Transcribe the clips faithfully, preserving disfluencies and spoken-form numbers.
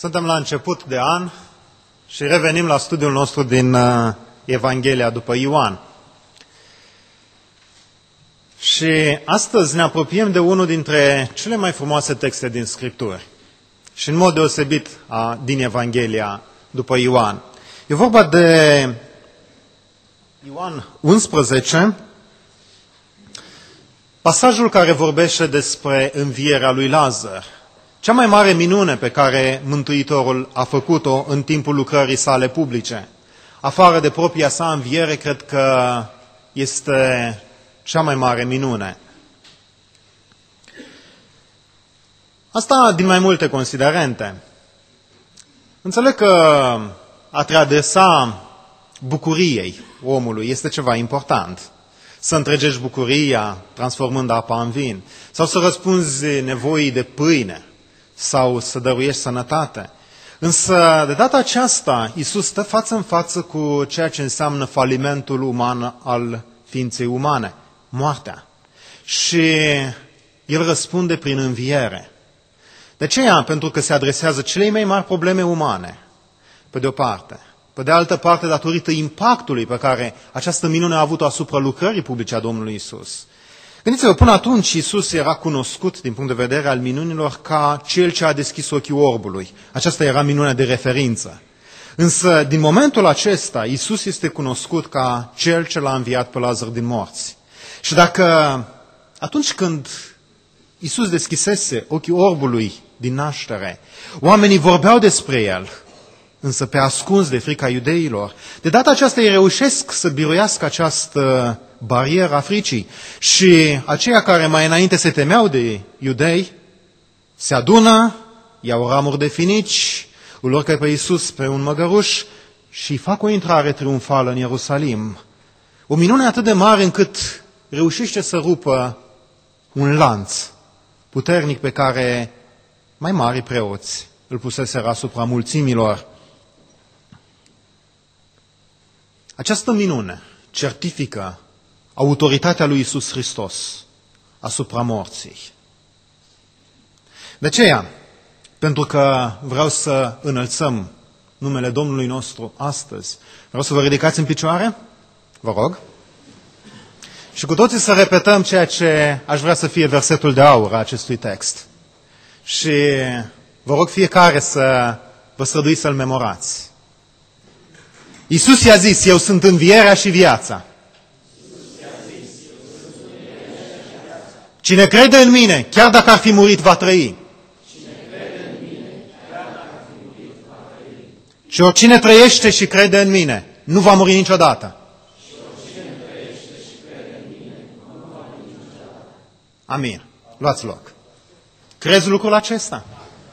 Suntem la început de an și revenim la studiul nostru din Evanghelia după Ioan. Și astăzi ne apropiem de unul dintre cele mai frumoase texte din Scripturi și în mod deosebit a, din Evanghelia după Ioan. E vorba de Ioan unsprezece, pasajul care vorbește despre învierea lui Lazar, cea mai mare minune pe care Mântuitorul a făcut-o în timpul lucrării sale publice. Afară de propria sa înviere, cred că este cea mai mare minune. Asta din mai multe considerente. Înțeleg că a te adresa bucuriei omului este ceva important. Să întregești bucuria transformând apa în vin, sau să răspunzi nevoii de pâine, sau să dăruiești sănătate. Însă, de data aceasta, Iisus stă față în față cu ceea ce înseamnă falimentul uman al ființei umane, moartea. Și El răspunde prin înviere. De aceea, pentru că se adresează celei mai mari probleme umane, pe de o parte. Pe de altă parte, datorită impactului pe care această minune a avut-o asupra lucrării publice a Domnului Iisus. Gândiți-vă, până atunci Iisus era cunoscut din punct de vedere al minunilor ca cel ce a deschis ochii orbului. Aceasta era minunea de referință. Însă, din momentul acesta, Iisus este cunoscut ca cel ce l-a înviat pe Lazar din morți. Și dacă atunci când Iisus deschisese ochii orbului din naștere, oamenii vorbeau despre el, însă pe ascuns de frica iudeilor, de data aceasta ei reușesc să biruiască această barieră a fricii și aceia care mai înainte se temeau de iudei se adună, iau ramuri de finici, îl urcă pe Iisus pe un măgăruș și fac o intrare triumfală în Ierusalim. O minune atât de mare încât reușește să rupă un lanț puternic pe care mai mari preoți îl puseseră asupra mulțimilor. Această minune certifică autoritatea lui Iisus Hristos asupra morții. De aceea, pentru că vreau să înălțăm numele Domnului nostru astăzi, vreau să vă ridicați în picioare, vă rog, și cu toții să repetăm ceea ce aș vrea să fie versetul de aur a acestui text. Și vă rog fiecare să vă străduiți să-l memorați. Iisus i-a zis, eu sunt învierea și viața. Cine crede în mine, chiar dacă ar fi murit, va trăi. Și oricine trăiește și crede în mine, nu va muri niciodată. Amin. Luați loc. Crezi lucrul acesta?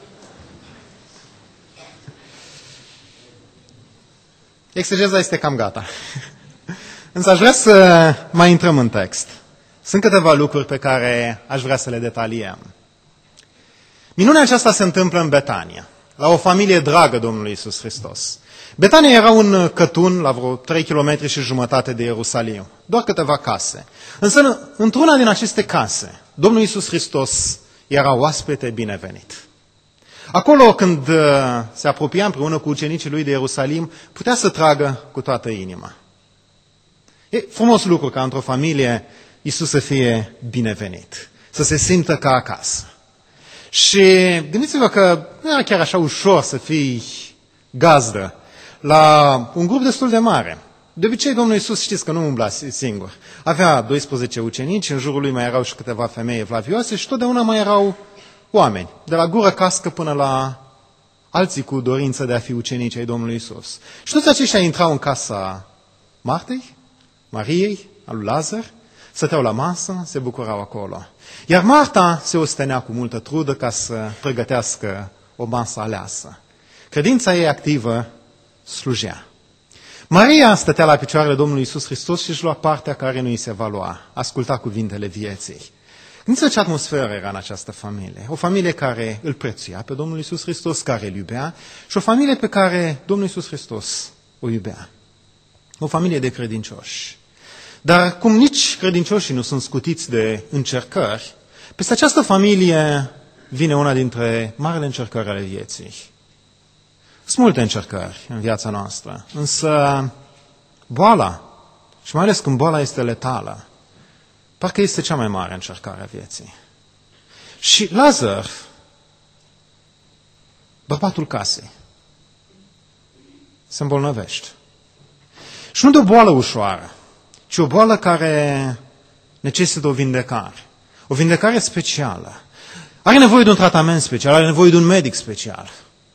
Exegeza este cam gata. Însă aș vrea să mai intrăm în text. Sunt câteva lucruri pe care aș vrea să le detaliem. Minunea aceasta se întâmplă în Betania, la o familie dragă Domnului Iisus Hristos. Betania era un cătun la vreo trei kilometri și jumătate de Ierusalim, doar câteva case. Însă, într-una din aceste case, Domnul Iisus Hristos era oaspete binevenit. Acolo, când se apropia împreună cu ucenicii lui de Ierusalim, putea să tragă cu toată inima. E frumos lucru ca într-o familie Iisus să fie binevenit, să se simtă ca acasă. Și gândiți-vă că nu era chiar așa ușor să fii gazdă la un grup destul de mare. De obicei, Domnul Iisus, știți că nu umbla singur. Avea doisprezece ucenici, în jurul lui mai erau și câteva femei evlavioase și totdeauna mai erau oameni, de la gură cască până la alții cu dorință de a fi ucenici ai Domnului Iisus. Și toți aceștia intrau în casa Martei, Mariei, a lui Lazar, stăteau la masă, se bucurau acolo. Iar Marta se ostenea cu multă trudă ca să pregătească o masă aleasă. Credința ei activă slujea. Maria stătea la picioarele Domnului Iisus Hristos și își lua partea care nu îi se va lua. Asculta cuvintele vieții. Gândiți-vă ce atmosferă era în această familie. O familie care îl prețuia pe Domnul Iisus Hristos, care îl iubea, și o familie pe care Domnul Iisus Hristos o iubea. O familie de credincioși. Dar cum nici credincioșii nu sunt scutiți de încercări, peste această familie vine una dintre marele încercări ale vieții. Sunt multe încercări în viața noastră, însă boala, și mai ales când boala este letală, parcă este cea mai mare încercare a vieții. Și Lazar, bărbatul casei, se îmbolnăvește. Și nu de o boală ușoară, ci o boală care necesită o vindecare. O vindecare specială. Are nevoie de un tratament special, are nevoie de un medic special.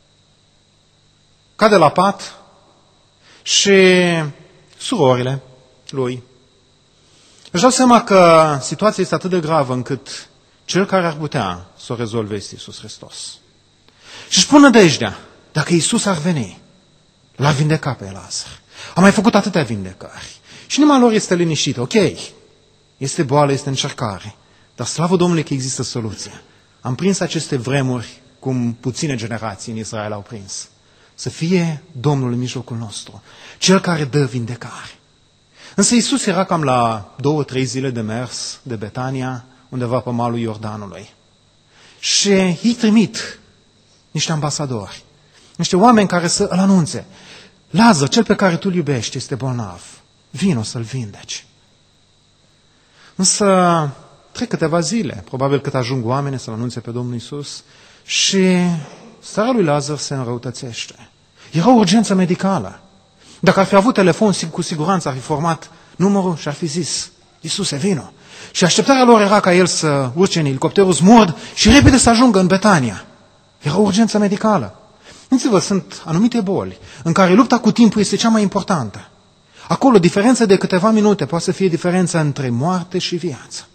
Cade la pat și surorile lui își dau seama că situația este atât de gravă încât cel care ar putea să o rezolve este Iisus Hristos. Și își pun nădejdea, dacă Iisus ar veni, l-ar vindeca pe Lazar. A mai făcut atâtea vindecări. Și inima lor este liniștită. Ok, este boală, este încercare, dar slavă Domnului că există soluție. Am prins aceste vremuri cum puține generații în Israel au prins. Să fie Domnul în mijlocul nostru, Cel care dă vindecare. Însă Iisus era cam la două, trei zile de mers de Betania, undeva pe malul Iordanului. Și îi trimit niște ambasadori, niște oameni care să îl anunțe. Lazar, cel pe care tu îl iubești, este bolnav. Vino să-l vindeci. Însă trec câteva zile, probabil cât ajung oameni să-l anunțe pe Domnul Iisus, și starea lui Lazar se înrăutățește. Era o urgență medicală. Dacă ar fi avut telefon, cu siguranță ar fi format numărul și ar fi zis, Iisuse, vino. Și așteptarea lor era ca el să urce în elicopterul smurd și repede să ajungă în Betania. Era o urgență medicală. Gândiți-vă, sunt anumite boli în care lupta cu timpul este cea mai importantă. Acolo, diferența de câteva minute poate să fie diferența între moarte și viață.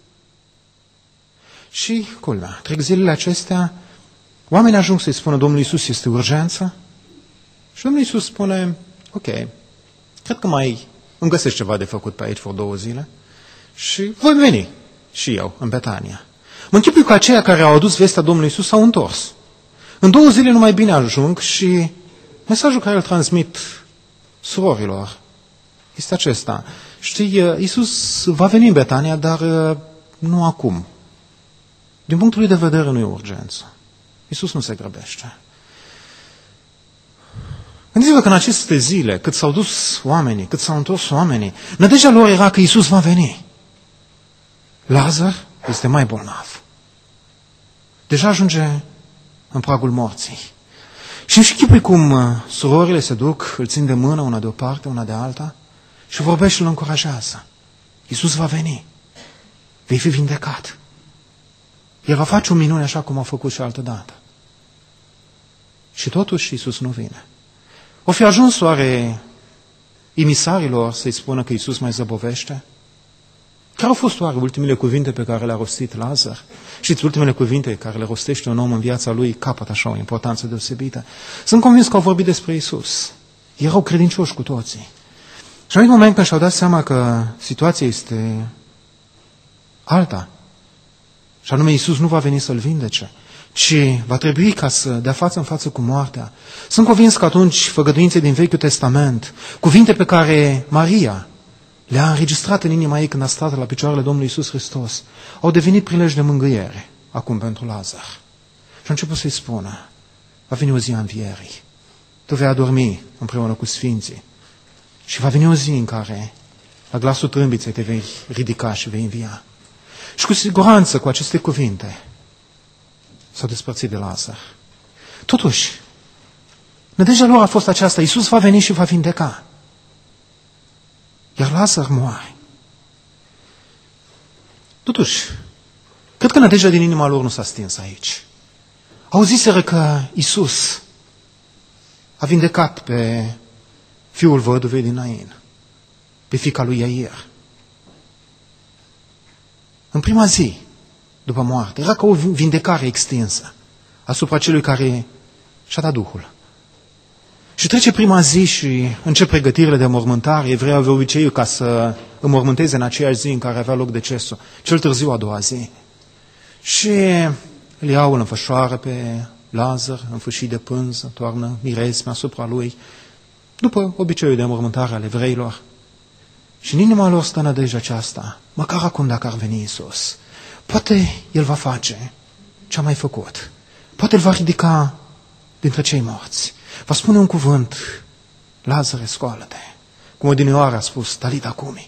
Și, culmea, trec zilele acestea, oamenii ajung să-i spună, Domnul Iisus, este urgență? Și Domnul Iisus spune, ok, cred că mai îmi găsesc ceva de făcut pe aici vreo două zile și voi veni și eu în Betania. Mă închipui că aceia care au adus vestea Domnului Iisus s-au întors. În două zile numai bine ajung și mesajul care îl transmit surorilor este acesta. Știi, Iisus va veni în Betania, dar nu acum. Din punctul lui de vedere nu e urgență. Iisus nu se grăbește. Gândiți-vă că în aceste zile, cât s-au dus oamenii, cât s-au întors oamenii, nădejdea lor era că Iisus va veni. Lazar este mai bolnav. Deja ajunge în pragul morții. Și îmi închipui cum surorile se duc, îl țin de mână, una de o parte, una de alta, și vorbește și îl încurajează. Iisus va veni. Vei fi vindecat. El va face o minune așa cum a făcut și altă dată. Și totuși Iisus nu vine. O fi ajuns oare imisarilor să-i spună că Iisus mai zăbovește? Care au fost oare ultimele cuvinte pe care le-a rostit Lazar? Și ultimele cuvinte care le rostește un om în viața lui capătă așa o importanță deosebită. Sunt convins că au vorbit despre Iisus. Erau credincioși cu toții. Și în moment când și-au dat seama că situația este alta, și anume Iisus nu va veni să-l vindece, ci va trebui ca să dea față în față cu moartea. Sunt convins că atunci făgăduințe din Vechiul Testament, cuvinte pe care Maria le-a înregistrat în inima ei când a stat la picioarele Domnului Iisus Hristos, au devenit prilej de mângâiere acum pentru Lazar. Și a început să-i spună, va veni o zi a învierii, tu vei adormi împreună cu sfinții și va veni o zi în care la glasul trâmbiței te vei ridica și vei învia. Și cu siguranță cu aceste cuvinte s-au despărțit de Lazar. Totuși, nădejdea lor a fost aceasta, Iisus va veni și va vindeca. Iar Lazar moare. Totuși, cred că nădejdea din inima lor nu s-a stins aici. Auziseră că Iisus a vindecat pe fiul văduvei din Nain, pe fiica lui Iair. În prima zi, după moarte, era ca o vindecare extinsă asupra celui care și-a dat Duhul. Și trece prima zi și încep pregătirile de mormântare. Evreii aveau obiceiul ca să înmormânteze în aceeași zi în care avea loc decesul, cel târziu a doua zi. Și îl iau, îl înfășoară pe Lazar, înfâșit de pânză, toarnă miresme asupra lui, după obiceiul de mormântare al evreilor. Și în inima lor stă nădejdea aceasta, măcar acum dacă ar veni Iisus. Poate El va face ce a mai făcut. Poate Îl va ridica dintre cei morți. Va spune un cuvânt, Lazare, scoală-te, cum odinioară a spus, Talita cumi.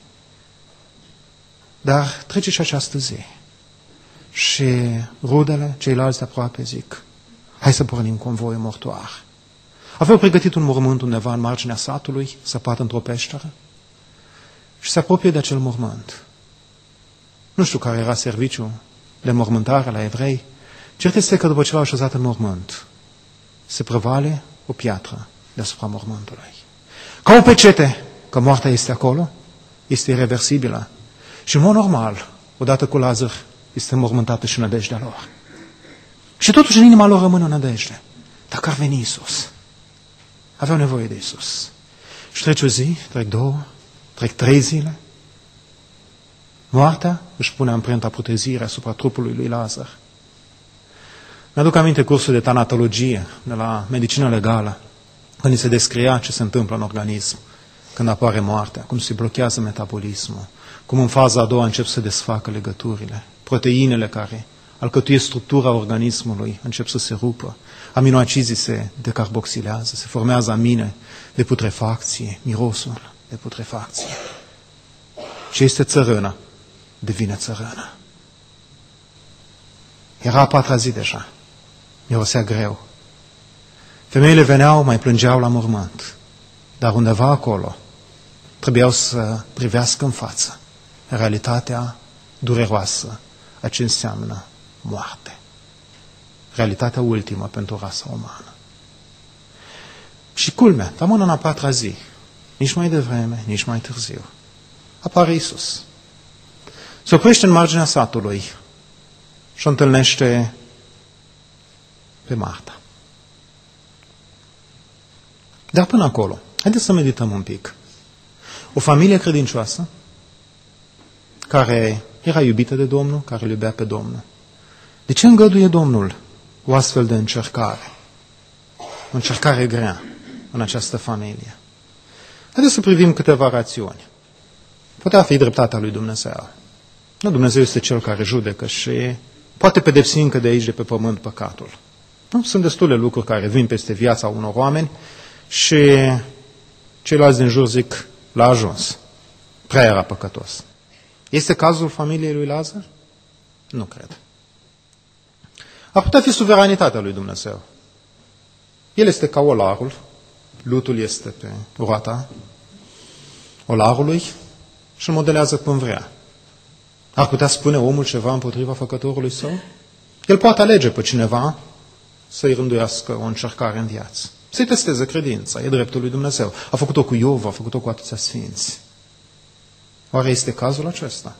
Dar trece și această zi și rudele, ceilalți de aproape zic, hai să pornim convoiul mortoar. Aveau pregătit un mormânt undeva în marginea satului, săpat într-o peșteră, și se apropie de acel mormânt. Nu știu care era serviciul de mormântare la evrei, cert este că după ce l-au așezat în mormânt, se prăvale o piatră deasupra mormântului. Ca o pecete că moartea este acolo, este irreversibilă. Și în mod normal, odată cu Lazar, este mormântată și nădejdea lor. Și totuși în inima lor rămâne o nădejde. Dacă ar veni Iisus, aveau nevoie de Iisus. Și trece o zi, trec două, trec trei zile. Moartea își pune amprenta putrezire asupra trupului lui Lazar. Mi-aduc aminte cursul de tanatologie de la medicină legală, când se descria ce se întâmplă în organism când apare moartea, cum se blochează metabolismul, cum în faza a doua încep să desfacă legăturile, proteinele care alcătuiesc structura organismului încep să se rupă, aminoacizii se decarboxilează, se formează amine de putrefacție, mirosul de putrefacție. Ce este țărână devine țărână. Era a patra zi deja, mirosea greu. Femeile veneau, mai plângeau la mormânt, dar undeva acolo trebuiau să privească în față realitatea dureroasă a ce înseamnă moarte. Realitatea ultimă pentru rasa umană. Și culmea, rămân în a patra zi, nici mai devreme, nici mai târziu, apare Iisus. Se oprește în marginea satului și o întâlnește pe Marta. Dar până acolo, haideți să medităm un pic. O familie credincioasă, care era iubită de Domnul, care îl iubea pe Domnul. De ce îngăduie Domnul o astfel de încercare? O încercare grea în această familie. Haideți să privim câteva rațiuni. Putea fi dreptatea lui Dumnezeu. Nu, Dumnezeu este Cel care judecă și poate pedepsi încă de aici, de pe pământ, păcatul. Nu? Sunt destule lucruri care vin peste viața unor oameni și ceilalți din jur zic, l-a ajuns. Prea era păcătos. Este cazul familiei lui Lazar? Nu cred. Ar putea fi suveranitatea lui Dumnezeu. El este ca olarul, lutul este pe roata olarului și îl modelează cum vrea. Ar putea spune omul ceva împotriva făcătorului său? El poate alege pe cineva să-i rânduiască o încercare în viață. Să-i testeze credința, e dreptul lui Dumnezeu. A făcut-o cu Iov, a făcut-o cu atâția sfinți. Oare este cazul acesta?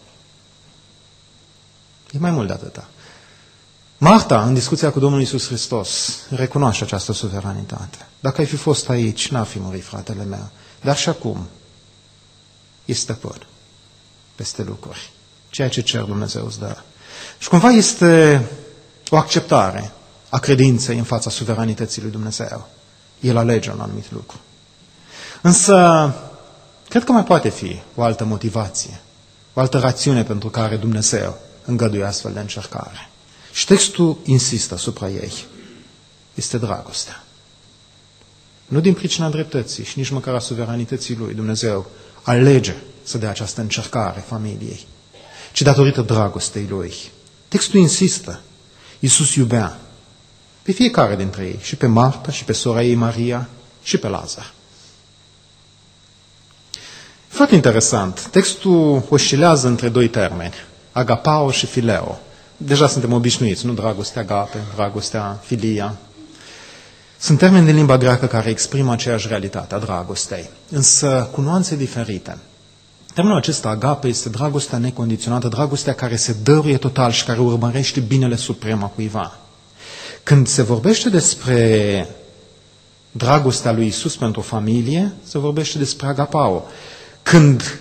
E mai mult de atâta. Marta, în discuția cu Domnul Iisus Hristos, recunoaște această suveranitate. Dacă ai fi fost aici, n-ar fi murit fratele meu. Dar și acum, este stăpân peste lucruri. Ceea ce cer Dumnezeu îți dă. Și cumva este o acceptare a credinței în fața suveranității lui Dumnezeu. El alege un anumit lucru. Însă, cred că mai poate fi o altă motivație, o altă rațiune pentru care Dumnezeu îngăduie astfel de încercare. Și textul insistă asupra ei. Este dragostea. Nu din pricina dreptății și nici măcar a suveranității lui. Dumnezeu alege să dea această încercare familiei, ci datorită dragostei lui. Textul insistă. Iisus iubea pe fiecare dintre ei, și pe Marta, și pe sora ei Maria, și pe Lazar. Foarte interesant. Textul oscilează între doi termeni, agapao și fileo. Deja suntem obișnuiți, nu dragostea agape, dragostea filia. Sunt termeni din limba greacă care exprimă aceeași realitate a dragostei, însă cu nuanțe diferite. Termenul acesta, agape, este dragostea necondiționată, dragostea care se dăruie total și care urmărește binele suprem a cuiva. Când se vorbește despre dragostea lui Iisus pentru o familie, se vorbește despre agapao. Când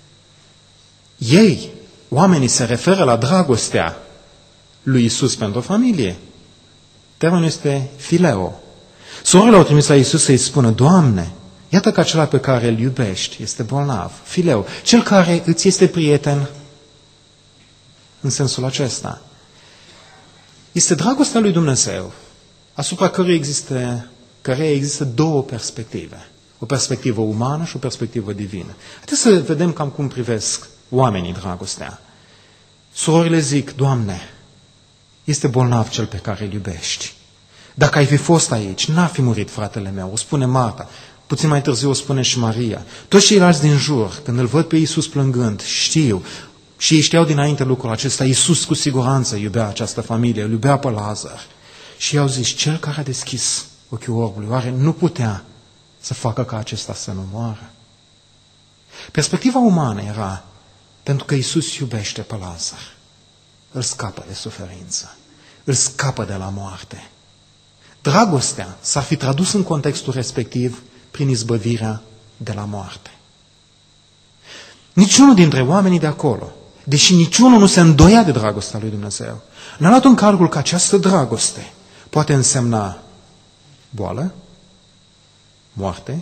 ei, oamenii, se referă la dragostea lui Iisus pentru o familie, termenul este fileo. Surorile au trimis la Iisus să-i spună, Doamne, iată că acela pe care îl iubești este bolnav, fileu, cel care îți este prieten în sensul acesta. Este dragostea lui Dumnezeu, asupra căruia există care există două perspective. O perspectivă umană și o perspectivă divină. Haideți să vedem cam cum privesc oamenii dragostea. Surorile zic, Doamne, este bolnav cel pe care îl iubești. Dacă ai fi fost aici, n-ar fi murit fratele meu, o spune Marta. Puțin mai târziu o spune și Maria. Toți ceilalți din jur, când îl văd pe Iisus plângând, știu, și ei știau dinainte lucrul acesta, Iisus cu siguranță iubea această familie, îl iubea pe Lazar. Și i-au zis, cel care a deschis ochiul orbului, oare nu putea să facă ca acesta să nu moară? Perspectiva umană era, pentru că Iisus iubește pe Lazar, îl scapă de suferință, îl scapă de la moarte. Dragostea s-ar fi tradus în contextul respectiv prin izbăvirea de la moarte. Niciunul dintre oamenii de acolo, deși niciunul nu se îndoia de dragostea lui Dumnezeu, n-a luat în calcul că această dragoste poate însemna boală, moarte,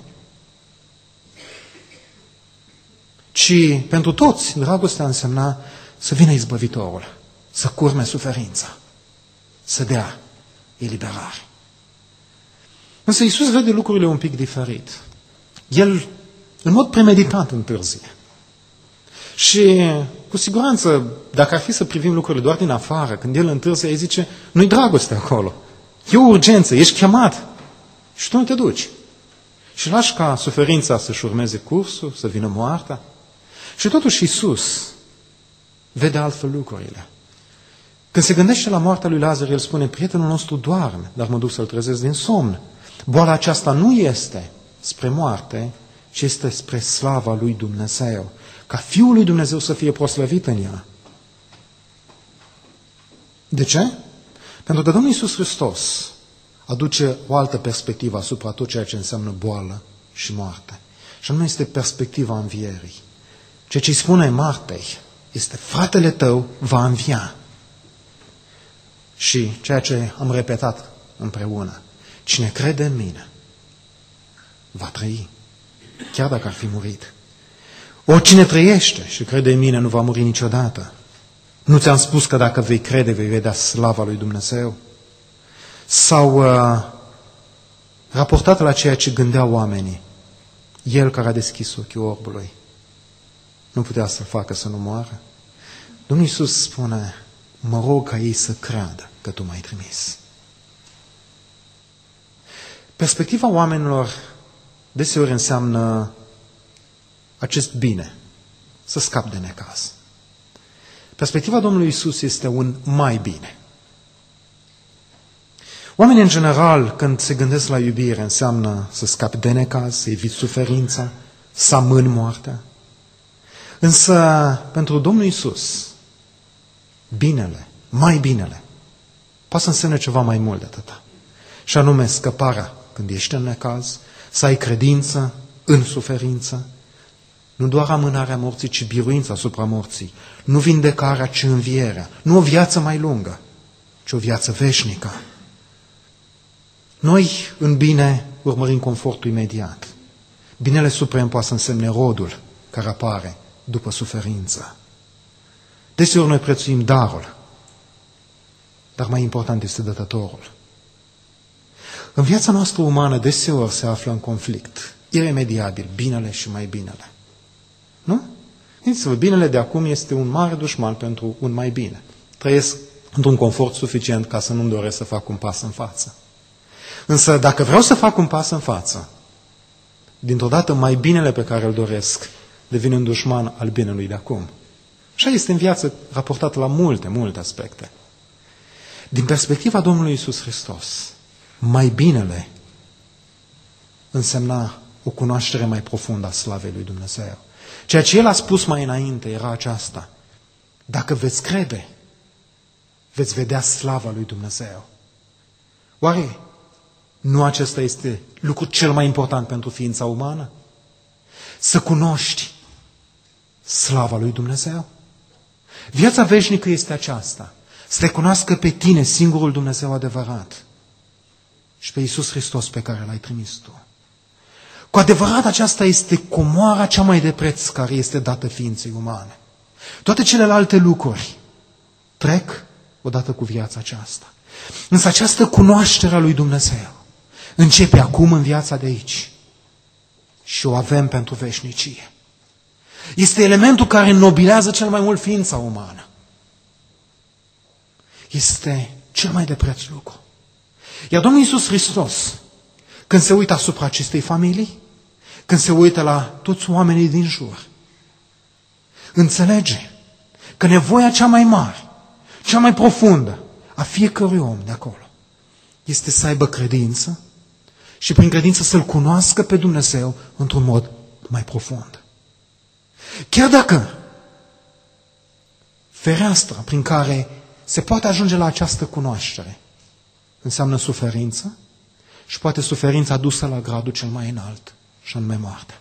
ci pentru toți dragostea însemna să vină izbăvitorul, să curme suferința, să dea eliberare. Însă Iisus vede lucrurile un pic diferit. El, în mod premeditat, întârzie. Și, cu siguranță, dacă ar fi să privim lucrurile doar din afară, când El întârzie, îi zice, nu-i dragoste acolo. E o urgență, ești chemat. Și tu nu te duci. Și lași ca suferința să-și urmeze cursul, să vină moartea. Și totuși Iisus vede altfel lucrurile. Când se gândește la moartea lui Lazar, El spune, prietenul nostru doarme, dar mă duc să-l trezesc din somn. Boala aceasta nu este spre moarte, ci este spre slava lui Dumnezeu. Ca Fiul lui Dumnezeu să fie proslăvit în ea. De ce? Pentru că Domnul Iisus Hristos aduce o altă perspectivă asupra tot ceea ce înseamnă boală și moarte. Și anume este perspectiva învierii. Ceea ce îi spune Martei este, fratele tău va învia. Și ceea ce am repetat împreună, cine crede în mine va trăi, chiar dacă ar fi murit. Oricine trăiește și crede în mine nu va muri niciodată. Nu ți-am spus că dacă vei crede, vei vedea slava lui Dumnezeu? Sau uh, raportat la ceea ce gândeau oamenii, El care a deschis ochiul orbului nu putea să facă să nu moară? Domnul Iisus spune, mă rog ca ei să creadă că tu m-ai trimis. Perspectiva oamenilor deseori înseamnă acest bine, să scap de necaz. Perspectiva Domnului Iisus este un mai bine. Oamenii în general, când se gândesc la iubire, înseamnă să scapi de necaz, să eviți suferința, să amâni moartea. Însă, pentru Domnul Iisus, binele, mai binele, poate să însemne ceva mai mult de atâta. Și anume scăparea când ești în necaz, să ai credință în suferință, nu doar amânarea morții, ci biruința asupra morții, nu vindecarea, ci învierea, nu o viață mai lungă, ci o viață veșnică. Noi, în bine, urmărim confortul imediat. Binele suprem poate să însemne rodul care apare după suferință. Deseori noi prețuim darul, dar mai important este dătătorul. În viața noastră umană deseori se află în conflict, iremediabil, binele și mai binele. Nu? Gândiți-vă, binele de acum este un mare dușman pentru un mai bine. Trăiesc într-un confort suficient ca să nu-mi doresc să fac un pas în față. Însă dacă vreau să fac un pas în față, dintr-o dată mai binele pe care îl doresc devine un dușman al binelui de acum. Așa este în viață raportat la multe, multe aspecte. Din perspectiva Domnului Iisus Hristos, mai binele însemna o cunoaștere mai profundă a slavei lui Dumnezeu. Ceea ce El a spus mai înainte era aceasta. Dacă veți crede, veți vedea slava lui Dumnezeu. Oare nu acesta este lucrul cel mai important pentru ființa umană? Să cunoști slava lui Dumnezeu? Viața veșnică este aceasta. Să te cunoască pe tine, singurul Dumnezeu adevărat, și pe Iisus Hristos pe care L-ai trimis tu. Cu adevărat aceasta este comoara cea mai de preț care este dată ființei umane. Toate celelalte lucruri trec odată cu viața aceasta. Însă această cunoaștere a lui Dumnezeu, începe acum în viața de aici și o avem pentru veșnicie. Este elementul care înnobilează cel mai mult ființa umană. Este cel mai de preț lucru. Iar Domnul Iisus Hristos, când se uită asupra acestei familii, când se uită la toți oamenii din jur, înțelege că nevoia cea mai mare, cea mai profundă a fiecărui om de acolo este să aibă credință și prin credință să-L cunoască pe Dumnezeu într-un mod mai profund. Chiar dacă fereastra prin care se poate ajunge la această cunoaștere înseamnă suferință și poate suferința dusă la gradul cel mai înalt, și anume moartea.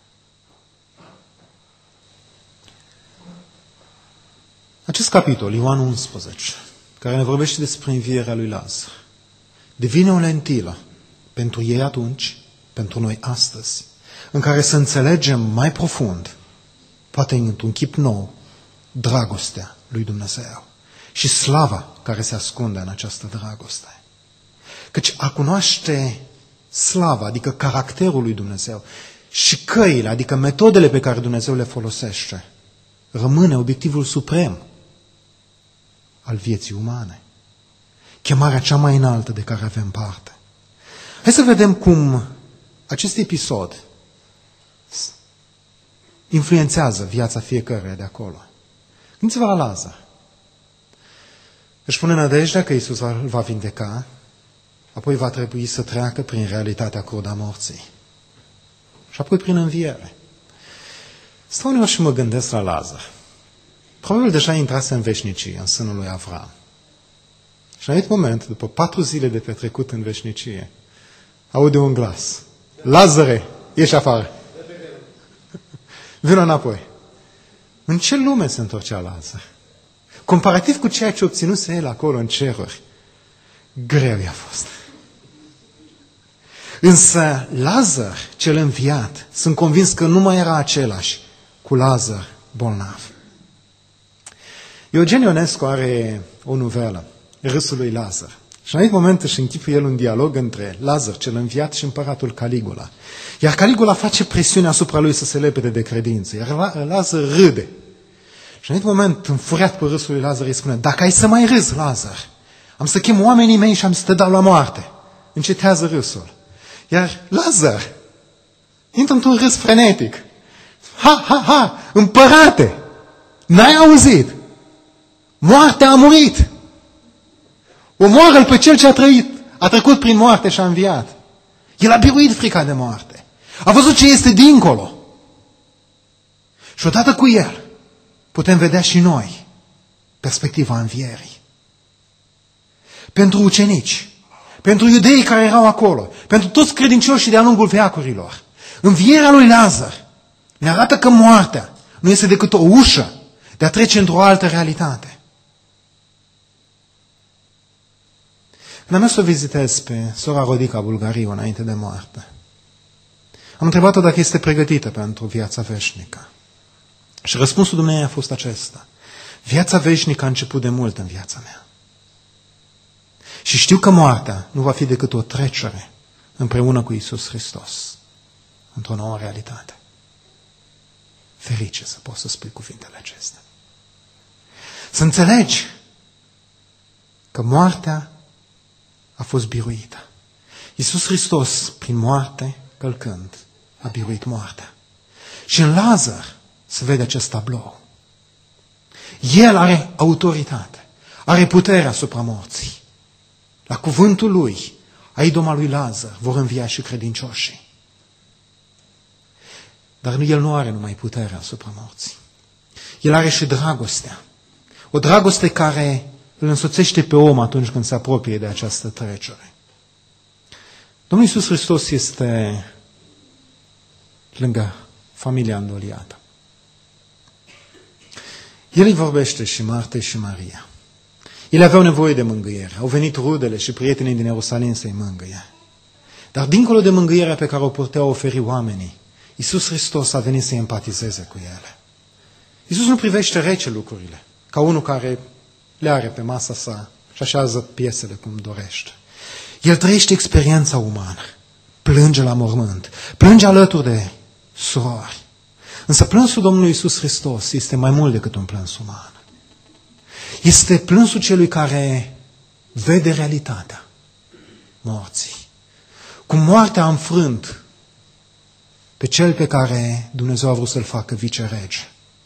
Acest capitol, Ioan unsprezece, care ne vorbește despre învierea lui Lazar, devine o lentilă pentru ei atunci, pentru noi astăzi, în care să înțelegem mai profund, poate într-un chip nou, dragostea lui Dumnezeu și slava care se ascunde în această dragoste. Căci a cunoaște slava, adică caracterul lui Dumnezeu, și căile, adică metodele pe care Dumnezeu le folosește, rămâne obiectivul suprem al vieții umane. Chemarea cea mai înaltă de care avem parte. Hai să vedem cum acest episod influențează viața fiecăruia de acolo. Gândiți-vă la Lazar. Își pune nădejdea că Iisus îl va vindeca, apoi va trebui să treacă prin realitatea crudă a morții. Și apoi prin înviere. Stau uneori și mă gândesc la Lazar. Probabil deja intrase în veșnicie, în sânul lui Avram. Și în acest moment, după patru zile de petrecut în veșnicie, aude un glas. Lazare, ieși afară. Vină înapoi. În ce lume se întorcea Lazar? Comparativ cu ceea ce obținuse el acolo în ceruri, greu i-a fost. Însă Lazar, cel înviat, sunt convins că nu mai era același cu Lazar bolnav. Eugen Ionescu are o novelă, Râsul lui Lazar. Și în acest moment își închipuie el un dialog între Lazar, cel înviat, și împăratul Caligula. Iar Caligula face presiune asupra lui să se lepede de credință. Iar Lazar râde. Și în acest moment, înfuriat pe râsul lui Lazar, îi spune: dacă ai să mai râzi, Lazar, am să chem oamenii mei și am să te dau la moarte. Încetează râsul. Iar Lazar intră într-un râs frenetic. Ha, ha, ha, împărate! N-ai auzit? Moartea a murit! Omoară-l pe cel ce a trăit, a trecut prin moarte și a înviat. El a biruit frica de moarte. A văzut ce este dincolo. Și odată cu el putem vedea și noi perspectiva învierii. Pentru ucenici, pentru iudeii care erau acolo, pentru toți credincioșii de-a lungul veacurilor, învierea lui Lazar ne arată că moartea nu este decât o ușă de a trece într-o altă realitate. Când am mers să o vizitez pe sora Rodica Bulgariu înainte de moarte, am întrebat-o dacă este pregătită pentru viața veșnică. Și răspunsul dumneavoastră a fost acesta: viața veșnică a început de mult în viața mea. Și știu că moartea nu va fi decât o trecere împreună cu Iisus Hristos într-o nouă realitate. Ferice să poți să spui cuvintele acestea. Să înțelegi că moartea a fost biruită. Iisus Hristos, prin moarte, călcând, a biruit moartea. Și în Lazar se vede acest tablou. El are autoritate, are putere asupra morții. La cuvântul lui, a idoma lui Lazar, vor învia și credincioșii. Dar el nu are numai puterea asupra morții. El are și dragostea. O dragoste care îl însoțește pe om atunci când se apropie de această trecere. Domnul Iisus Hristos este lângă familia îndoliată. El îi vorbește și Martei și Maria. Ele aveau nevoie de mângâiere. Au venit rudele și prietenii din Ierusalim să-i mângâie. Dar dincolo de mângâierea pe care o puteau oferi oamenii, Iisus Hristos a venit să empatizeze cu ele. Iisus nu privește rece lucrurile, ca unul care le are pe masa sa și așează piesele cum dorește. El trăiește experiența umană. Plânge la mormânt. Plânge alături de surori. Însă plânsul Domnului Iisus Hristos este mai mult decât un plâns uman. Este plânsul celui care vede realitatea morții. Cum moartea a înfrânt pe cel pe care Dumnezeu a vrut să-l facă vicerege.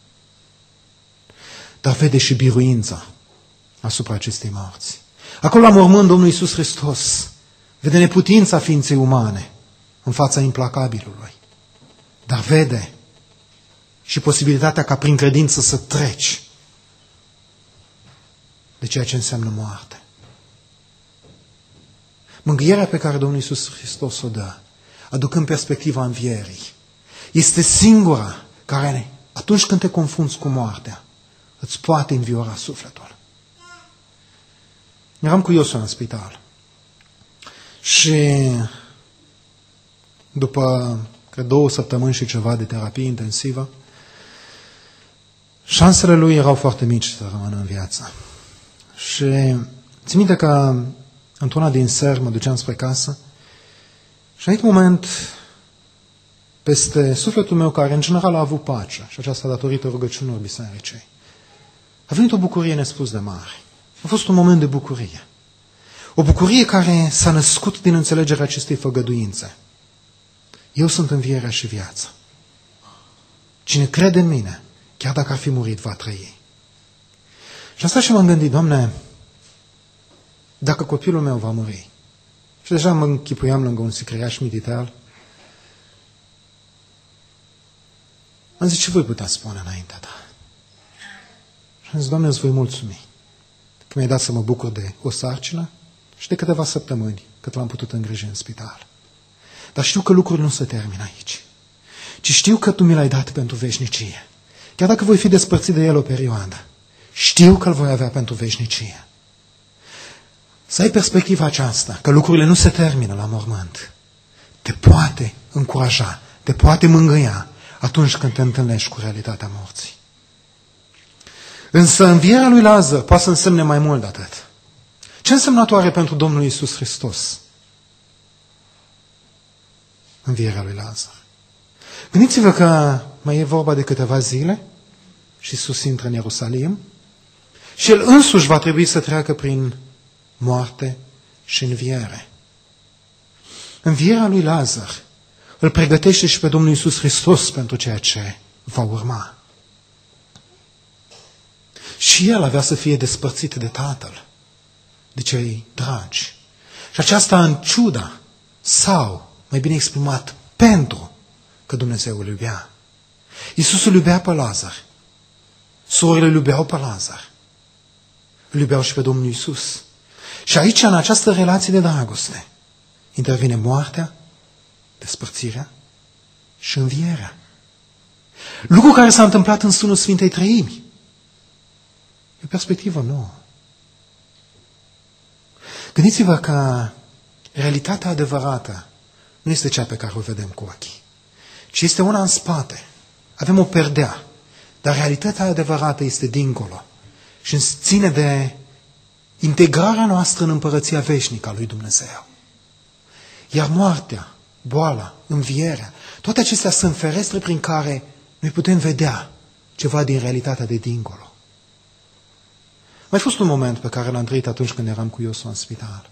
Dar vede și biruința asupra acestei morți. Acolo la mormânt Domnul Iisus Hristos vede neputința ființei umane în fața implacabilului. Dar vede și posibilitatea ca prin credință să treci de ceea ce înseamnă moarte. Mângâierea pe care Domnul Iisus Hristos o dă, aducând perspectiva învierii, este singura care, atunci când te confrunți cu moartea, îți poate înviora sufletul. Eram cu Iosua în spital și după, cred, două săptămâni și ceva de terapie intensivă, șansele lui erau foarte mici să rămână în viață. Și țin minte că într-una din seri mă duceam spre casă și în acel moment, peste sufletul meu, care în general a avut pace, și aceasta datorită rugăciunilor bisericii, a venit o bucurie nespus de mare. A fost un moment de bucurie. O bucurie care s-a născut din înțelegerea acestei făgăduințe. Eu sunt învierea și viața. Cine crede în mine, chiar dacă ar fi murit, va trăi. Și asta și m-am gândit, Doamne, dacă copilul meu va muri, și deja mă închipuiam lângă un sicriaș militar, am zis, ce voi putea spune înaintea ta? Și am zis, Doamne, îți voi mulțumi că mi-ai dat să mă bucur de o sarcină și de câteva săptămâni cât l-am putut îngriji în spital. Dar știu că lucrurile nu se termină aici, ci știu că Tu mi l-ai dat pentru veșnicie. Chiar dacă voi fi despărțit de el o perioadă, știu că îl voi avea pentru veșnicie. Să ai perspectiva aceasta, că lucrurile nu se termină la mormânt, te poate încuraja, te poate mângâia atunci când te întâlnești cu realitatea morții. Însă învierea lui Lazar poate să însemne mai mult de atât. Ce însemnătoare are pentru Domnul Iisus Hristos învierea lui Lazar? Gândiți-vă că mai e vorba de câteva zile și Iisus intră în Ierusalim și El însuși va trebui să treacă prin moarte și înviere. Învierea lui Lazar îl pregătește și pe Domnul Iisus Hristos pentru ceea ce va urma. Și El avea să fie despărțit de Tatăl, de cei dragi. Și aceasta în ciuda sau, mai bine exprimat, pentru că Dumnezeu îl iubea. Iisus îl iubea pe Lazar. Surorile îl iubeau pe Lazar. Îl iubeau și pe Domnul Iisus. Și aici, în această relație de dragoste, intervine moartea, despărțirea și învierea. Lucru care s-a întâmplat în sânul Sfintei Treimi. E o perspectivă nouă. Gândiți-vă că realitatea adevărată nu este cea pe care o vedem cu ochii, ci este una în spate. Avem o perdea, dar realitatea adevărată este dincolo și ține de integrarea noastră în împărăția veșnică a lui Dumnezeu. Iar moartea, boala, învierea, toate acestea sunt ferestre prin care noi putem vedea ceva din realitatea de dincolo. Mai fost un moment pe care l-am trăit atunci când eram cu Iosua în spital.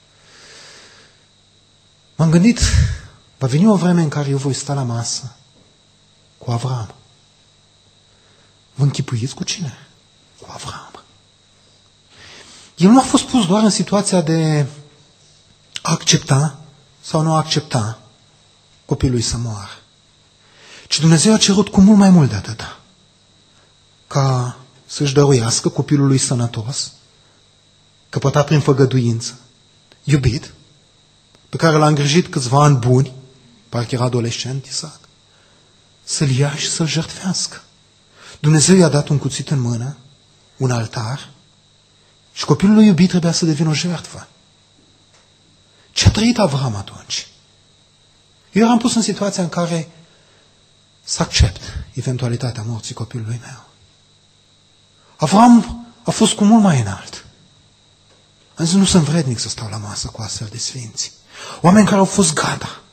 M-am gândit, va veni o vreme în care eu voi sta la masă cu Avram. Vă închipuiți cu cine? Cu Avram. El nu a fost pus doar în situația de a accepta sau nu a accepta copilului să moară, ci Dumnezeu a cerut cu mult mai mult de atâta. Ca să-și dăruiască copilului sănătos, căpătat prin făgăduință, iubit, pe care l-a îngrijit câțiva ani buni, parcă era adolescent Isaac, să-l ia și să-l jertfească. Dumnezeu i-a dat un cuțit în mână, un altar, și copilul lui iubit trebuia să devină o jertfă. Ce a trăit Avram atunci? Eu eram pus în situația în care să accept eventualitatea morții copilului meu. Avram a fost cu mult mai înalt. Am zis, nu sunt vrednic să stau la masă cu astfel de sfinți. Oameni care au fost gata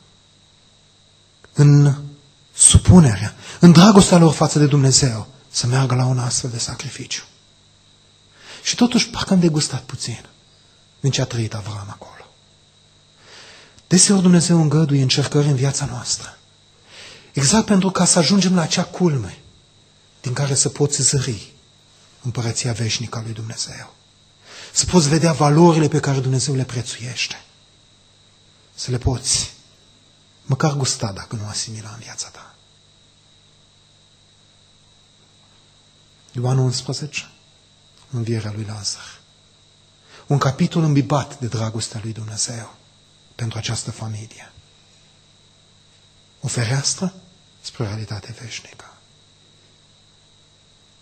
în supunerea, în dragostea lor față de Dumnezeu, să meargă la un astfel de sacrificiu. Și totuși parcă am degustat puțin din ce a trăit Avram acolo. Deseori Dumnezeu îngăduie încercări în viața noastră, exact pentru ca să ajungem la acea culme din care să poți zări împărăția veșnică a lui Dumnezeu. Să poți vedea valorile pe care Dumnezeu le prețuiește. Să le poți măcar gusta, dacă nu asimila în viața ta. Ioan unsprezece, învierea lui Lazar. Un capitol îmbibat de dragostea lui Dumnezeu pentru această familie. O fereastră spre o realitate veșnică.